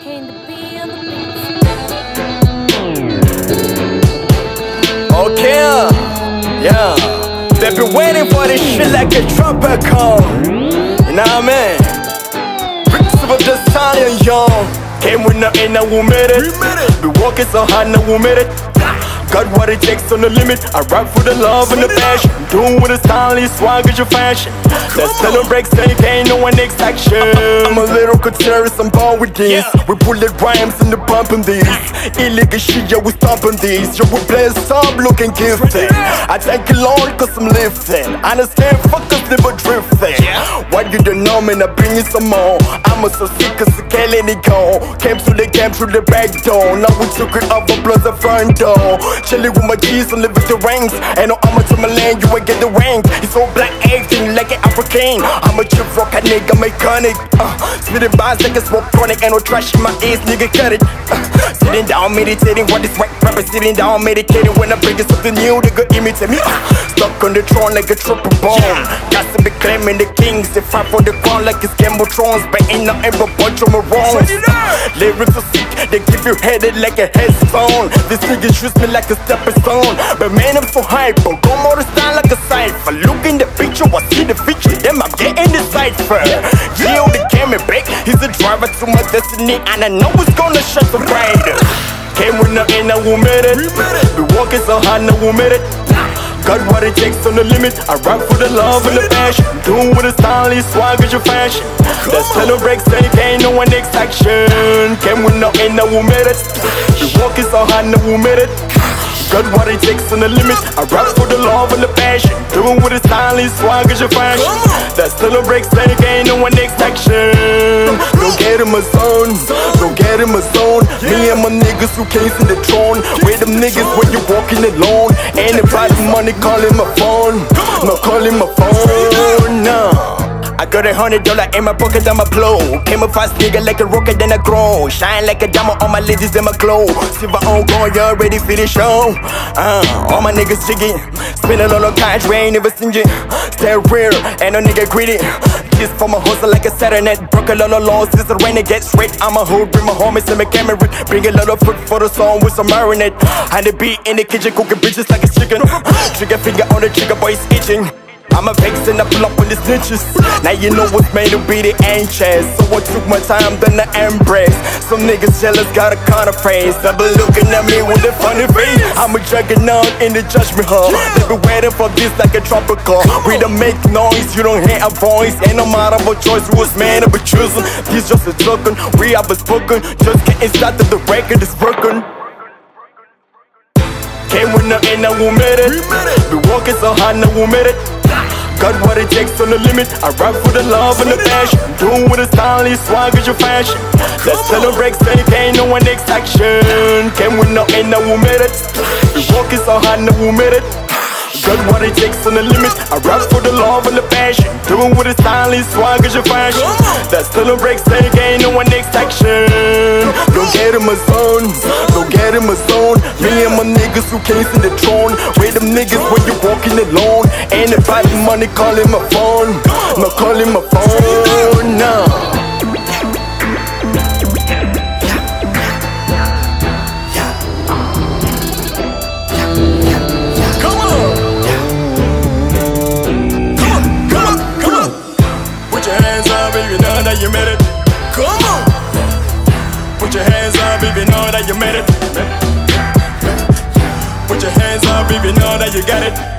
King to be on the beat. Okay, yeah. They've been waiting for this shit like a trumpet call. You know what I mean? Bricks of the stallion, young. Came with nothing, now we made it. Been walking so hard, now we made it. Got what it takes on the limit. I rap for the love and the passion. Doing with a style, swag is your fashion. That's still a break, so you can't know one next action. I'm a little terrorist, I'm born with this. We bullet rhymes and the bumping these. Illegal shit, yeah, we stomping these. Yo, we play stop looking gifted. I thank you, Lord, cause I'm lifting. Understand, fuckers never drifting. What you don't know, man, I bring you some more. I'm a so sick, cause I can't let it go. Came through the back door. Now we took it up, plus the front door. Chilling with my G's and living the ranks. Ain't no armor to my land, you ain't get the rank. It's all black acting like an African. I'm a chip rock, a nigga, I'm iconic. Spitting bars like a smoke chronic. Ain't no trash in my ears, nigga, cut it. Sitting down, meditating, what this white rapper sitting down, meditating. When I bring something new, they go imitate me. Stuck on the throne like a triple bomb. Got to be claiming the kings. They fight for the crown like it's Game of Thrones. But ain't nothing but bunch of morons. Lyrics are sick, they give you headed like a headstone. These niggas use me like a stepping stone. But man, I'm so hyper, go more to style like a cipher. Look in the picture, I see the feature, then I'm getting the cipher. Geo the camera back, he's the driver to my destiny, and I know it's gonna shut the rider. Came with nothing, now we made it. Been walking so hard, now we made it. Got what it takes on the limit. I rap for the love and the passion. Doing with a style, swag is your fashion. That's still a break, so you can't know one next action. Came with nothing, now we made it. Been walking so hard, now we made it. Got what it takes on the limit. I rap for the love and the passion. Doing with a style, swag is your fashion. That's still a break, so you can't know one next action. Don't get in my zone, don't get in my zone. Me and my niggas who came in the throne. With them niggas when you walking alone. Anybody money calling my phone, not calling my phone, no. I got $100 in my pocket, I'ma blow. Came a fast nigga like a rocket, then I grow. Shine like a diamond on my ladies, in my glow. Silver on gold, you already feel the show. All my niggas jigging. Spin a lot of cash, we ain't never seen it. Stay real, ain't no nigga greedy. This for my hustle like a Saturnet. Broke a lot of laws, this is when it gets straight. I'm a hood, bring my homies and my camera. Bring a lot of fruit for the song with some marinade. And the beat in the kitchen, cooking bitches like a chicken. Trigger finger on the trigger, boy, it's itching. I'm a vex and I pull up on the snitches. Now you know what's made to be the anxious. So I took my time, then I embrace. Some niggas jealous, got a kind of face. They be looking at me with a funny face. I'm a juggernaut in the judgment hall. They be waiting for this like a tropical. We don't make noise, you don't hear a voice. Ain't no matter what choice, who was man to be chosen. This just a token, we have spoken. Just getting started, the record is broken. Came with nothing, now we made it. Been walking so hard, now we made it. Got what it takes on the limit. I rap for the love and the passion. Doing with a style, swag is your fashion. That's still a break, so you can't know one next action. Came with nothing, now we made it. Been walking so hard, now we made it. Got what it takes on the limit. I rap for the love and the passion. Doing with a style, swag is your fashion. That's still a break, so you can't know one next action. Don't get in my zone, don't get in my zone. Me and my niggas who came in the throne. With them niggas when you walking alone. Anybody money calling my phone, not calling my phone, no. That you made it. Come on. Put your hands up if you know that you made it. Put your hands up if you know that you got it.